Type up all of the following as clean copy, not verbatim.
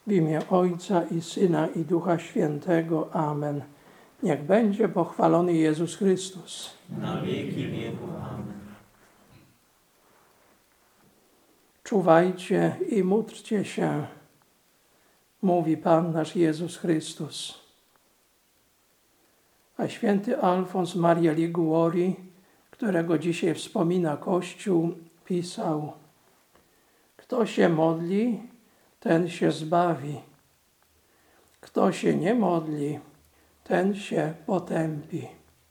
W imię Ojca i Syna i Ducha Świętego. Amen. Niech będzie pochwalony Jezus Chrystus. Na wieki wieków. Amen. Czuwajcie i módlcie się, mówi Pan nasz Jezus Chrystus. A święty Alfons Maria Liguori, którego dzisiaj wspomina Kościół, pisał: kto się modli, ten się zbawi. Kto się nie modli, ten się potępi.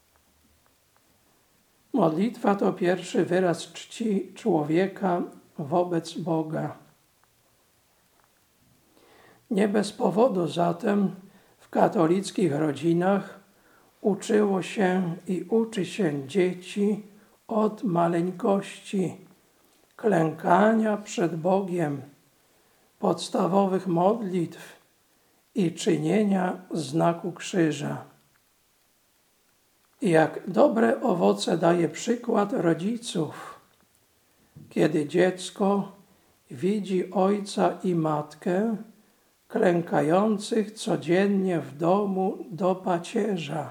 Modlitwa to pierwszy wyraz czci człowieka wobec Boga. Nie bez powodu zatem w katolickich rodzinach uczyło się i uczy się dzieci od maleńkości klękania przed Bogiem, podstawowych modlitw i czynienia znaku krzyża. Jak dobre owoce daje przykład rodziców, kiedy dziecko widzi ojca i matkę klękających codziennie w domu do pacierza.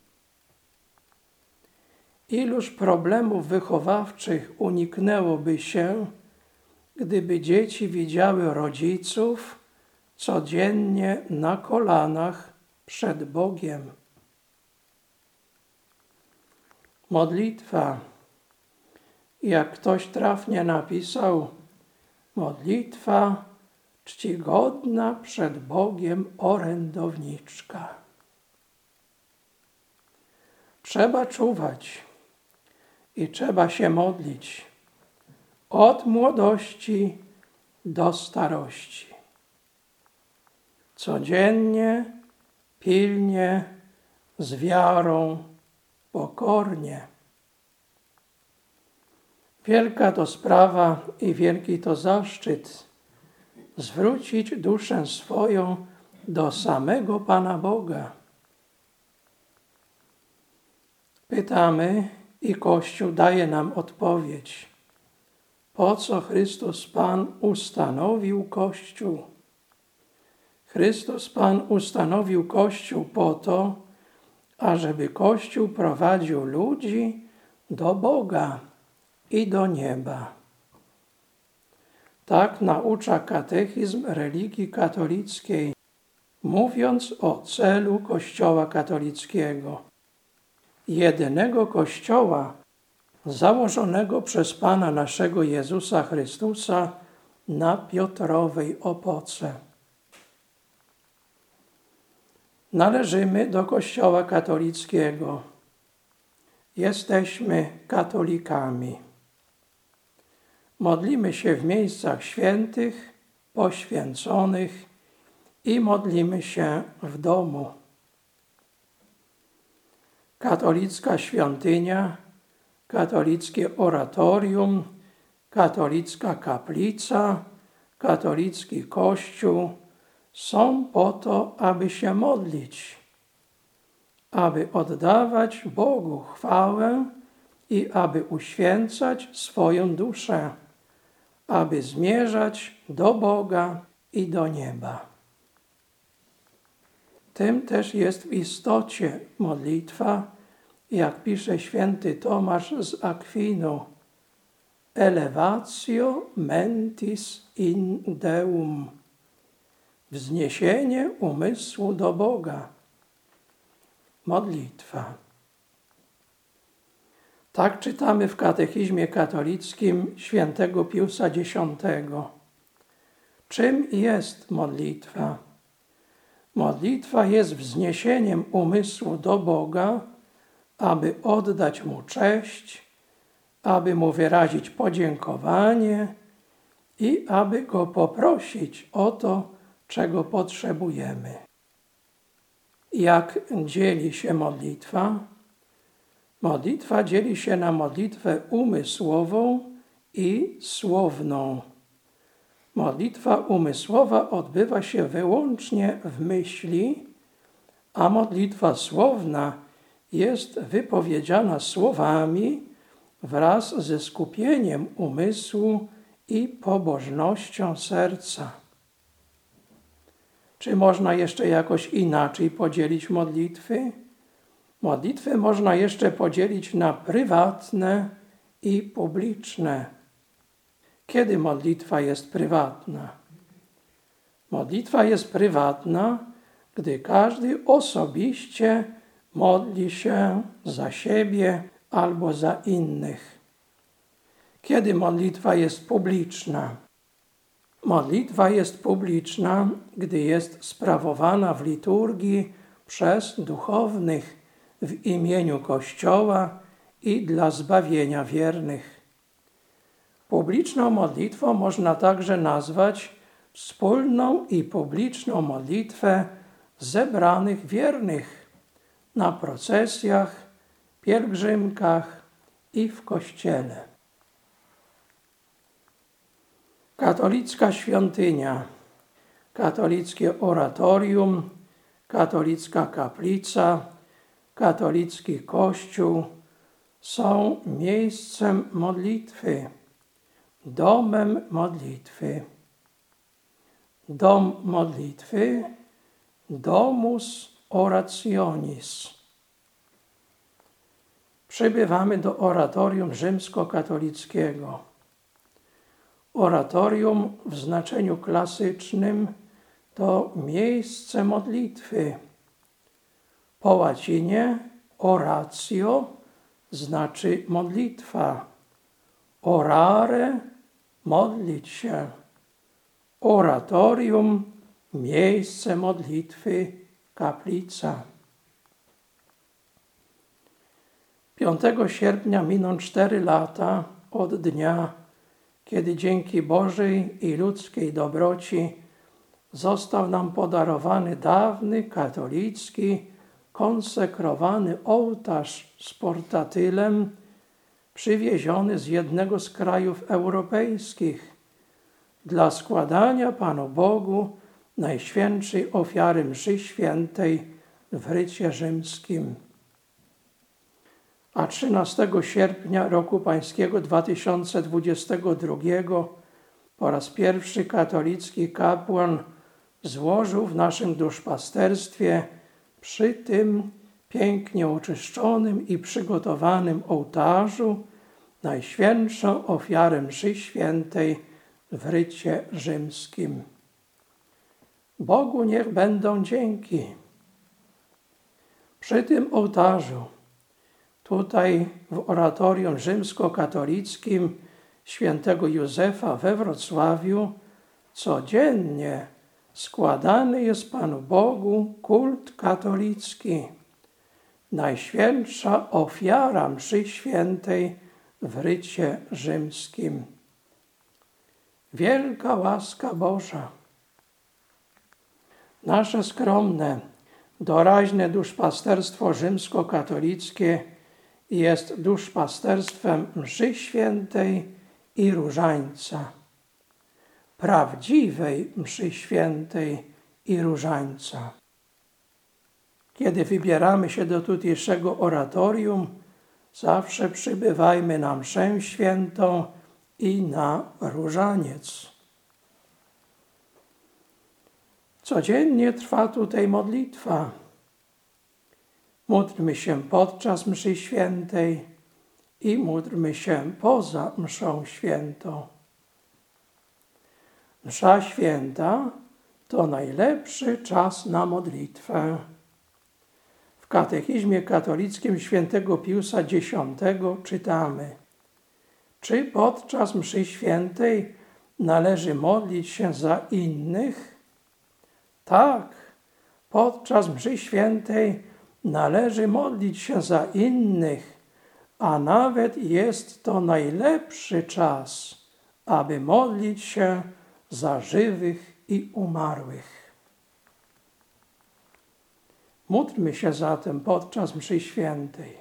Iluż problemów wychowawczych uniknęłoby się, gdyby dzieci widziały rodziców codziennie na kolanach przed Bogiem. Modlitwa, jak ktoś trafnie napisał, modlitwa czcigodna przed Bogiem orędowniczka. Trzeba czuwać i trzeba się modlić od młodości do starości. Codziennie, pilnie, z wiarą, pokornie. Wielka to sprawa i wielki to zaszczyt zwrócić duszę swoją do samego Pana Boga. Pytamy i Kościół daje nam odpowiedź. Po co Chrystus Pan ustanowił Kościół? Chrystus Pan ustanowił Kościół po to, ażeby Kościół prowadził ludzi do Boga i do nieba. Tak naucza katechizm religii katolickiej, mówiąc o celu Kościoła katolickiego. Jedynego Kościoła założonego przez Pana naszego Jezusa Chrystusa na Piotrowej opoce. Należymy do Kościoła katolickiego. Jesteśmy katolikami. Modlimy się w miejscach świętych, poświęconych i modlimy się w domu. Katolicka świątynia, katolickie oratorium, katolicka kaplica, katolicki kościół są po to, aby się modlić, aby oddawać Bogu chwałę i aby uświęcać swoją duszę, aby zmierzać do Boga i do nieba. Tym też jest w istocie modlitwa, jak pisze święty Tomasz z Akwinu, elevatio mentis in Deum, wzniesienie umysłu do Boga. Modlitwa. Tak czytamy w katechizmie katolickim świętego Piusa X. Czym jest modlitwa? Modlitwa jest wzniesieniem umysłu do Boga, aby oddać Mu cześć, aby Mu wyrazić podziękowanie i aby Go poprosić o to, czego potrzebujemy. Jak dzieli się modlitwa? Modlitwa dzieli się na modlitwę umysłową i słowną. Modlitwa umysłowa odbywa się wyłącznie w myśli, a modlitwa słowna jest wypowiedziana słowami wraz ze skupieniem umysłu i pobożnością serca. Czy można jeszcze jakoś inaczej podzielić modlitwy? Modlitwy można jeszcze podzielić na prywatne i publiczne. Kiedy modlitwa jest prywatna? Modlitwa jest prywatna, gdy każdy osobiście modli się za siebie albo za innych. Kiedy modlitwa jest publiczna? Modlitwa jest publiczna, gdy jest sprawowana w liturgii przez duchownych w imieniu Kościoła i dla zbawienia wiernych. Publiczną modlitwą można także nazwać wspólną i publiczną modlitwę zebranych wiernych na procesjach, pielgrzymkach i w kościele. Katolicka świątynia, katolickie oratorium, katolicka kaplica, katolicki kościół są miejscem modlitwy, domem modlitwy. Dom modlitwy, domus orationis. Przybywamy do oratorium rzymskokatolickiego. Oratorium w znaczeniu klasycznym to miejsce modlitwy. Po łacinie oratio znaczy modlitwa. Orare modlić się. Oratorium miejsce modlitwy, kaplica. 5 sierpnia miną 4 lata od dnia, kiedy dzięki Bożej i ludzkiej dobroci został nam podarowany dawny, katolicki, konsekrowany ołtarz z portatylem przywieziony z jednego z krajów europejskich dla składania Panu Bogu Najświętszej ofiary mszy świętej w rycie rzymskim. A 13 sierpnia roku pańskiego 2022 po raz pierwszy katolicki kapłan złożył w naszym duszpasterstwie przy tym pięknie oczyszczonym i przygotowanym ołtarzu Najświętszą ofiarę mszy świętej w rycie rzymskim. Bogu niech będą dzięki. Przy tym ołtarzu, tutaj w oratorium rzymskokatolickim świętego Józefa we Wrocławiu, codziennie składany jest Panu Bogu kult katolicki. Najświętsza ofiara mszy świętej w rycie rzymskim. Wielka łaska Boża. Nasze skromne, doraźne duszpasterstwo rzymskokatolickie jest duszpasterstwem mszy świętej i różańca. Prawdziwej mszy świętej i różańca. Kiedy wybieramy się do tutejszego oratorium, zawsze przybywajmy na mszę świętą i na różaniec. Codziennie trwa tutaj modlitwa. Módlmy się podczas mszy świętej i módlmy się poza mszą świętą. Msza święta to najlepszy czas na modlitwę. W katechizmie katolickim świętego Piusa X czytamy: czy podczas mszy świętej należy modlić się za innych? Tak, podczas mszy świętej należy modlić się za innych, a nawet jest to najlepszy czas, aby modlić się za żywych i umarłych. Módlmy się zatem podczas mszy świętej.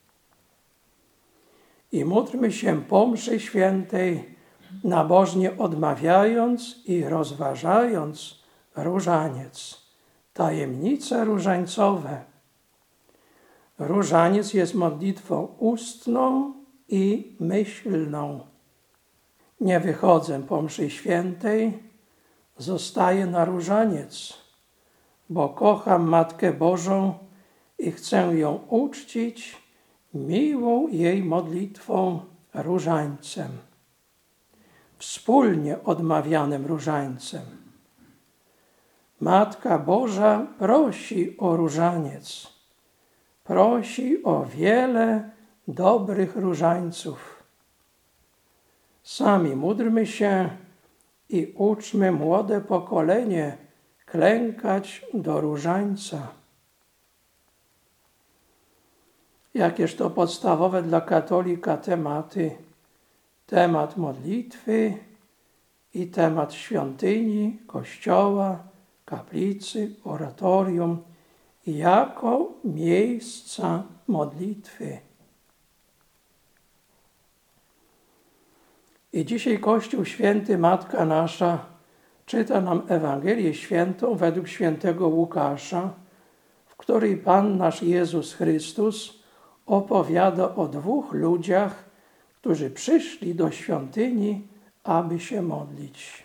I módlmy się po mszy świętej, nabożnie odmawiając i rozważając różaniec, tajemnice różańcowe. Różaniec jest modlitwą ustną i myślną. Nie wychodzę po mszy świętej, zostaję na różaniec. bo kocham Matkę Bożą i chcę ją uczcić miłą jej modlitwą różańcem, wspólnie odmawianym różańcem. Matka Boża prosi o różaniec, prosi o wiele dobrych różańców. Sami módlmy się i uczmy młode pokolenie klękać do różańca. Jakież to podstawowe dla katolika tematy? Temat modlitwy i temat świątyni, kościoła, kaplicy, oratorium jako miejsca modlitwy. I dzisiaj Kościół Święty Matka Nasza czyta nam Ewangelię Świętą według świętego Łukasza, w której Pan nasz Jezus Chrystus opowiada o dwóch ludziach, którzy przyszli do świątyni, aby się modlić.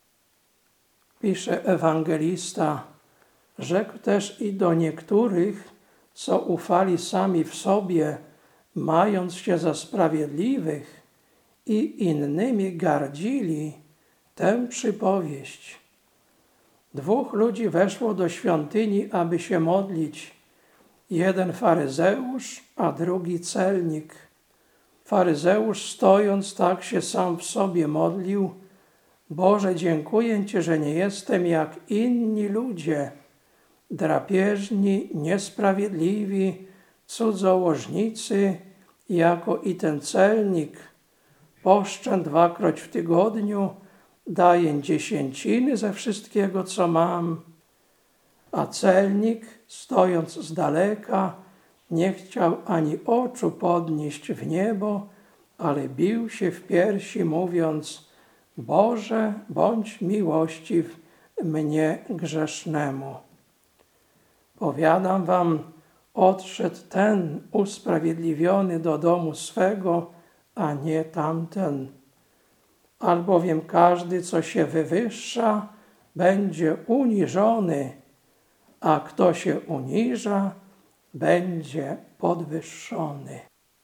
Pisze ewangelista, rzekł też i do niektórych, co ufali sami w sobie, mając się za sprawiedliwych i innymi gardzili, tę przypowieść. Dwóch ludzi weszło do świątyni, aby się modlić. Jeden faryzeusz, a drugi celnik. Faryzeusz stojąc tak się sam w sobie modlił: Boże, dziękuję Ci, że nie jestem jak inni ludzie, drapieżni, niesprawiedliwi, cudzołożnicy, jako i ten celnik. Poszczę 2-kroć w tygodniu, daję 10 ze wszystkiego, co mam. A celnik, stojąc z daleka, nie chciał ani oczu podnieść w niebo, ale bił się w piersi, mówiąc: Boże, bądź miłościw mnie grzesznemu. Powiadam wam, odszedł ten usprawiedliwiony do domu swego, a nie tamten. Albowiem każdy, co się wywyższa, będzie uniżony, a kto się uniża, będzie podwyższony.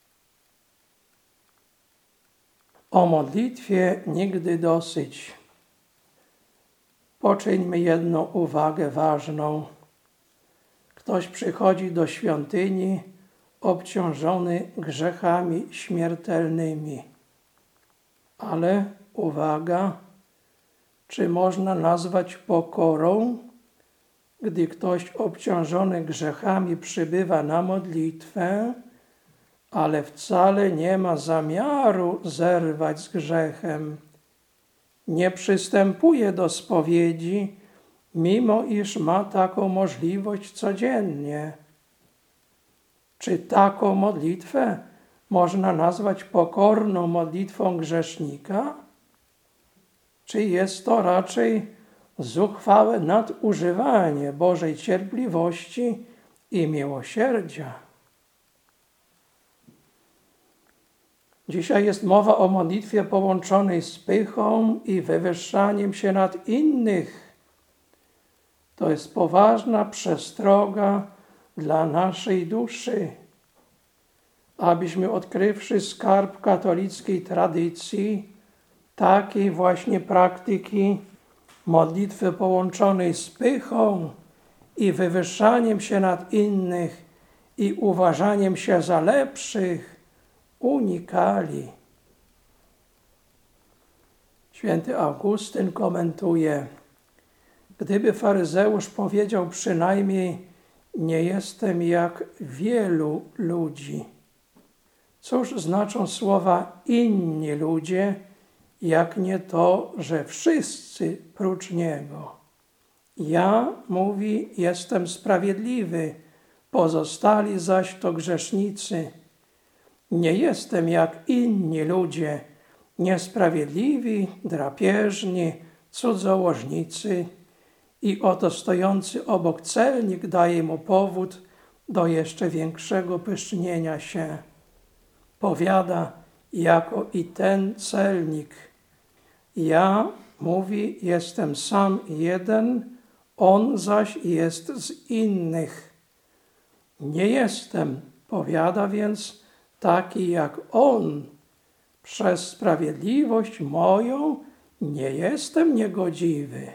O modlitwie nigdy dosyć. Poczyńmy jedną uwagę ważną. Ktoś przychodzi do świątyni obciążony grzechami śmiertelnymi. Ale uwaga, czy można nazwać pokorą, gdy ktoś obciążony grzechami przybywa na modlitwę, ale wcale nie ma zamiaru zerwać z grzechem, nie przystępuje do spowiedzi, mimo iż ma taką możliwość codziennie? Czy taką modlitwę można nazwać pokorną modlitwą grzesznika? Czy jest to raczej zuchwałe nadużywanie Bożej cierpliwości i miłosierdzia? Dzisiaj jest mowa o modlitwie połączonej z pychą i wywyższaniem się nad innych. To jest poważna przestroga dla naszej duszy, abyśmy odkrywszy skarb katolickiej tradycji, takiej właśnie praktyki modlitwy połączonej z pychą i wywyższaniem się nad innych i uważaniem się za lepszych, unikali. Święty Augustyn komentuje: gdyby faryzeusz powiedział przynajmniej: nie jestem jak wielu ludzi. Cóż znaczą słowa inni ludzie, jak nie to, że wszyscy prócz niego? Ja, mówi, jestem sprawiedliwy, pozostali zaś to grzesznicy. Nie jestem jak inni ludzie, niesprawiedliwi, drapieżni, cudzołożnicy. I oto stojący obok celnik daje mu powód do jeszcze większego pysznienia się. Powiada, jako i ten celnik: ja, mówi, jestem sam jeden, on zaś jest z innych. Nie jestem, powiada więc, taki jak on. Przez sprawiedliwość moją nie jestem niegodziwy.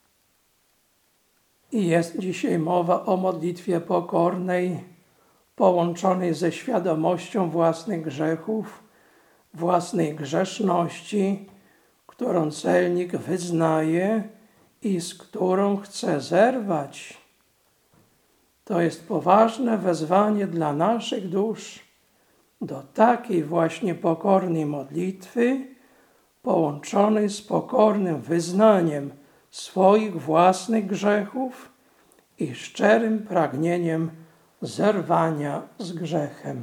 I jest dzisiaj mowa o modlitwie pokornej, połączonej ze świadomością własnych grzechów, własnej grzeszności, którą celnik wyznaje i z którą chce zerwać. To jest poważne wezwanie dla naszych dusz do takiej właśnie pokornej modlitwy, połączonej z pokornym wyznaniem swoich własnych grzechów i szczerym pragnieniem zerwania z grzechem.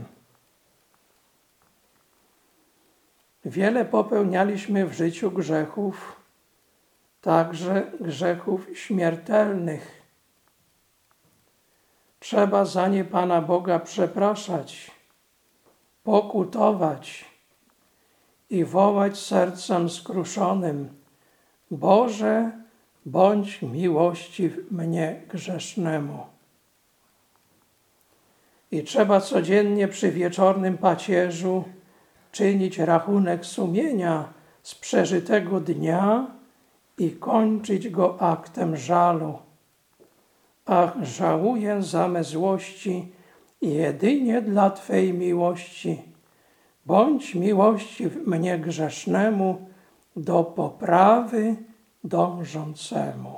Wiele popełnialiśmy w życiu grzechów, także grzechów śmiertelnych. Trzeba za nie Pana Boga przepraszać, pokutować i wołać sercem skruszonym: Boże, bądź miłościw mnie grzesznemu. I trzeba codziennie przy wieczornym pacierzu czynić rachunek sumienia z przeżytego dnia i kończyć go aktem żalu. Ach, żałuję za me złości jedynie dla Twej miłości. Bądź miłościw mnie grzesznemu, do poprawy dążącemu.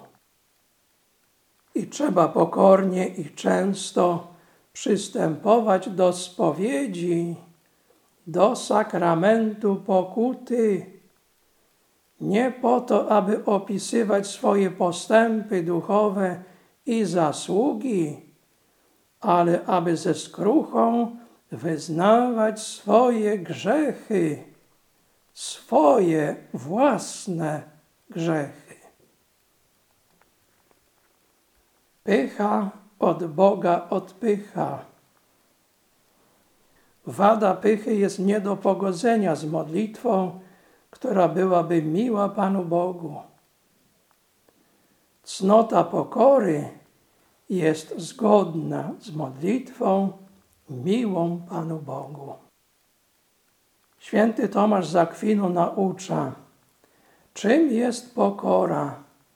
I trzeba pokornie i często przystępować do spowiedzi, do sakramentu pokuty, nie po to, aby opisywać swoje postępy duchowe i zasługi, ale aby ze skruchą wyznawać swoje grzechy, swoje własne grzechy. Pycha od Boga odpycha. Wada pychy jest nie do pogodzenia z modlitwą, która byłaby miła Panu Bogu. Cnota pokory jest zgodna z modlitwą miłą Panu Bogu. Święty Tomasz z Akwinu naucza, czym jest pokora.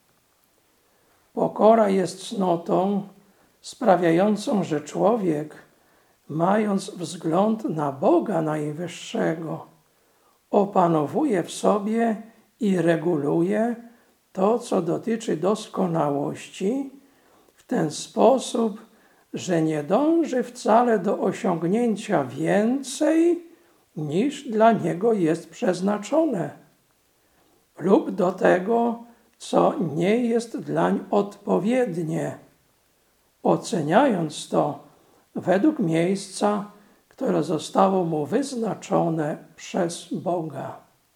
Pokora jest cnotą sprawiającą, że człowiek, mając wzgląd na Boga Najwyższego, opanowuje w sobie i reguluje to, co dotyczy doskonałości, w ten sposób, że nie dąży wcale do osiągnięcia więcej, niż dla niego jest przeznaczone, lub do tego, co nie jest dlań odpowiednie, oceniając to według miejsca, które zostało mu wyznaczone przez Boga.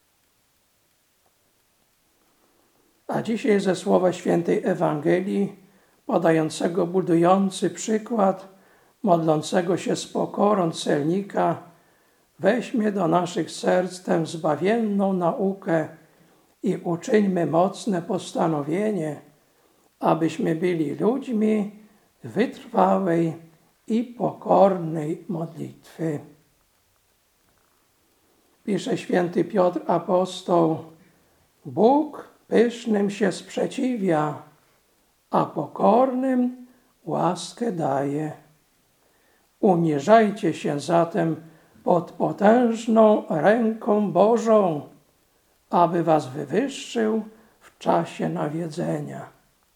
A dzisiaj ze słowa świętej Ewangelii, podającego budujący przykład modlącego się z pokorą celnika, weźmie do naszych serc tę zbawienną naukę i uczyńmy mocne postanowienie, abyśmy byli ludźmi wytrwałej i pokornej modlitwy. Pisze święty Piotr apostoł: Bóg pysznym się sprzeciwia, a pokornym łaskę daje. Uniżajcie się zatem pod potężną ręką Bożą, aby was wywyższył w czasie nawiedzenia.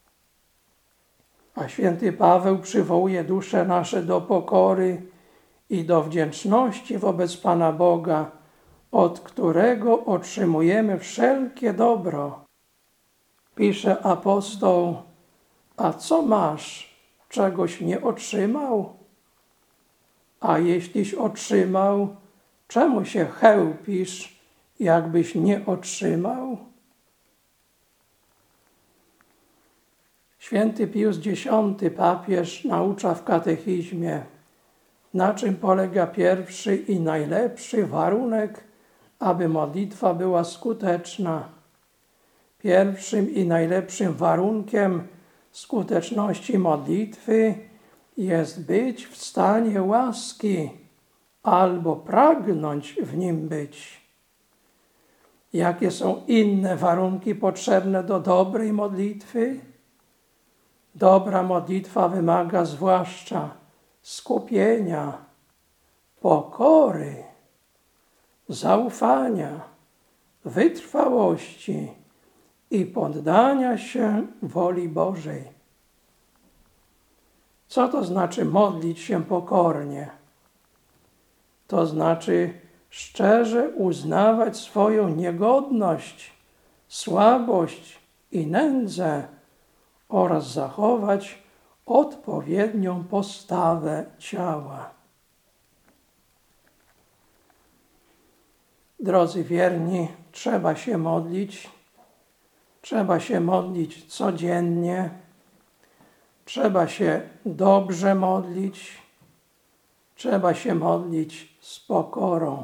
A święty Paweł przywołuje dusze nasze do pokory i do wdzięczności wobec Pana Boga, od którego otrzymujemy wszelkie dobro. Pisze apostoł: a co masz, czegoś nie otrzymał? A jeśliś otrzymał, czemu się chełpisz, jakbyś nie otrzymał? Święty Pius X, papież, naucza w katechizmie, na czym polega pierwszy i najlepszy warunek, aby modlitwa była skuteczna. Pierwszym i najlepszym warunkiem skuteczności modlitwy jest być w stanie łaski albo pragnąć w nim być. Jakie są inne warunki potrzebne do dobrej modlitwy? Dobra modlitwa wymaga zwłaszcza skupienia, pokory, zaufania, wytrwałości i poddania się woli Bożej. Co to znaczy modlić się pokornie? To znaczy szczerze uznawać swoją niegodność, słabość i nędzę oraz zachować odpowiednią postawę ciała. Drodzy wierni, trzeba się modlić. Trzeba się modlić codziennie. Trzeba się dobrze modlić. Trzeba się modlić z pokorą.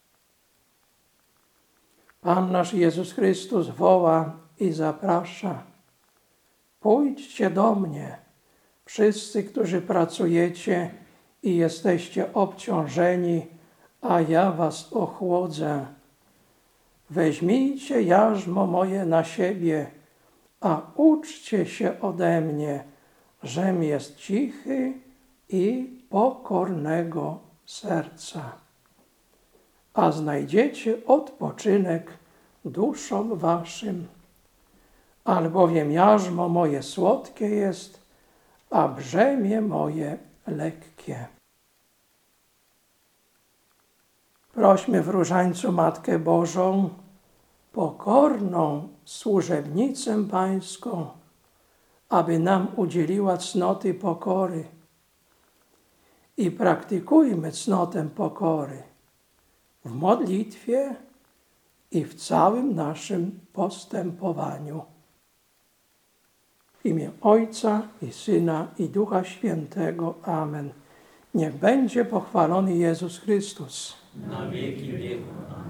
Pan nasz Jezus Chrystus woła i zaprasza. Pójdźcie do mnie, wszyscy, którzy pracujecie i jesteście obciążeni, a ja was ochłodzę. Weźmijcie jarzmo moje na siebie, a uczcie się ode mnie, żem jest cichy i pokornego serca. A znajdziecie odpoczynek duszom waszym, albowiem jarzmo moje słodkie jest, a brzemię moje lekkie. Prośmy w różańcu Matkę Bożą, pokorną służebnicę Pańską, aby nam udzieliła cnoty pokory. I praktykujmy cnotę pokory w modlitwie i w całym naszym postępowaniu. W imię Ojca i Syna i Ducha Świętego. Amen. Niech będzie pochwalony Jezus Chrystus. Na wieki wieków.